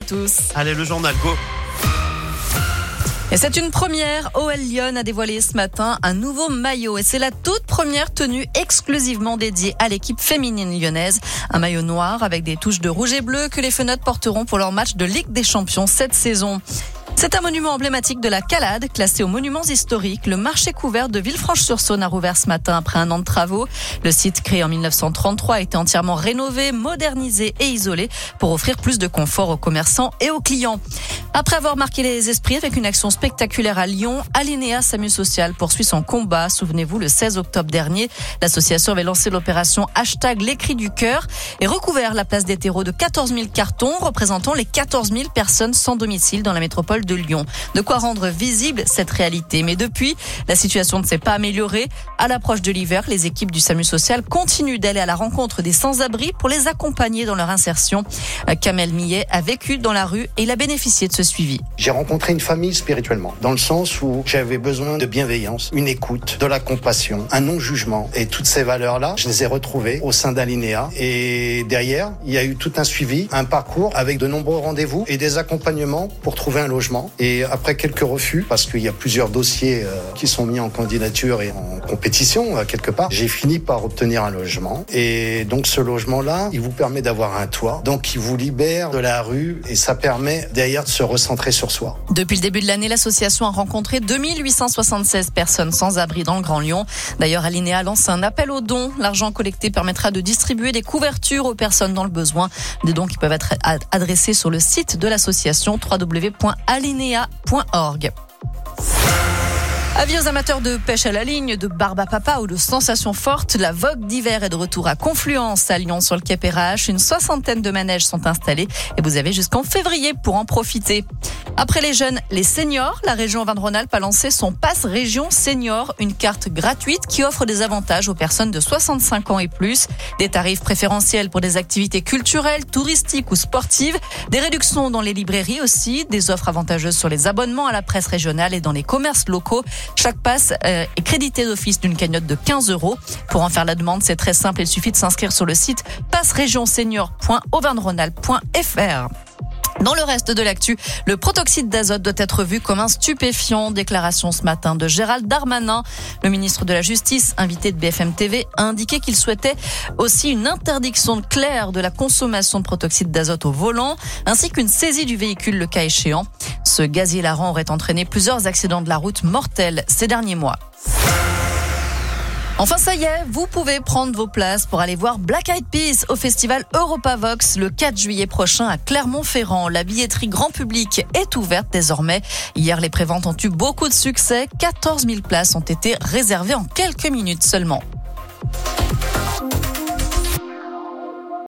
tous. Allez, le journal, go. Et c'est une première. OL Lyon a dévoilé ce matin un nouveau maillot et c'est la toute première tenue exclusivement dédiée à l'équipe féminine lyonnaise. Un maillot noir avec des touches de rouge et bleu que les Fenotes porteront pour leur match de Ligue des Champions cette saison. C'est un monument emblématique de la Calade, classé aux monuments historiques. Le marché couvert de Villefranche-sur-Saône a rouvert ce matin après un an de travaux. Le site, créé en 1933, a été entièrement rénové, modernisé et isolé pour offrir plus de confort aux commerçants et aux clients. Après avoir marqué les esprits avec une action spectaculaire à Lyon, Alinéa SAMU Social poursuit son combat. Souvenez-vous, le 16 octobre dernier, l'association avait lancé l'opération #Les Cris du Cœur et recouvert la place des terreaux de 14 000 cartons représentant les 14 000 personnes sans domicile dans la métropole de Lyon. De quoi rendre visible cette réalité. Mais depuis, la situation ne s'est pas améliorée. À l'approche de l'hiver, les équipes du SAMU Social continuent d'aller à la rencontre des sans-abri pour les accompagner dans leur insertion. Kamel Millet a vécu dans la rue et il a bénéficié de ce suivi. J'ai rencontré une famille spirituellement, dans le sens où j'avais besoin de bienveillance, une écoute, de la compassion, un non-jugement. Et toutes ces valeurs-là, je les ai retrouvées au sein d'Alinéa. Et derrière, il y a eu tout un suivi, un parcours avec de nombreux rendez-vous et des accompagnements pour trouver un logement. Et après quelques refus, parce qu'il y a plusieurs dossiers qui sont mis en candidature et en compétition quelque part, j'ai fini par obtenir un logement. Et donc ce logement-là, il vous permet d'avoir un toit. Donc il vous libère de la rue et ça permet derrière de se recentrer sur soi. Depuis le début de l'année, l'association a rencontré 2876 personnes sans abri dans le Grand Lyon. D'ailleurs, Alinéa lance un appel aux dons. L'argent collecté permettra de distribuer des couvertures aux personnes dans le besoin. Des dons qui peuvent être adressés sur le site de l'association www.alinea.org. Avis aux amateurs de pêche à la ligne, de barbe à papa ou de sensations fortes, la vogue d'hiver est de retour à Confluence, à Lyon, sur le quai Perrache. Une 60aine de manèges sont installés et vous avez jusqu'en février pour en profiter. Après les jeunes, les seniors, la région Auvergne-Rhône-Alpes a lancé son Pass Région Senior, une carte gratuite qui offre des avantages aux personnes de 65 ans et plus, des tarifs préférentiels pour des activités culturelles, touristiques ou sportives, des réductions dans les librairies aussi, des offres avantageuses sur les abonnements à la presse régionale et dans les commerces locaux. Chaque pass est crédité d'office d'une cagnotte de 15 €. Pour en faire la demande, c'est très simple, il suffit de s'inscrire sur le site passregionsenior.auvergne-rhône-alpes.fr. Dans le reste de l'actu, le protoxyde d'azote doit être vu comme un stupéfiant. Déclaration ce matin de Gérald Darmanin. Le ministre de la Justice, invité de BFM TV, a indiqué qu'il souhaitait aussi une interdiction claire de la consommation de protoxyde d'azote au volant, ainsi qu'une saisie du véhicule le cas échéant. Ce gaz hilarant aurait entraîné plusieurs accidents de la route mortels ces derniers mois. Enfin, ça y est, vous pouvez prendre vos places pour aller voir Black Eyed Peas au festival Europavox le 4 juillet prochain à Clermont-Ferrand. La billetterie grand public est ouverte désormais. Hier, les préventes ont eu beaucoup de succès. 14 000 places ont été réservées en quelques minutes seulement.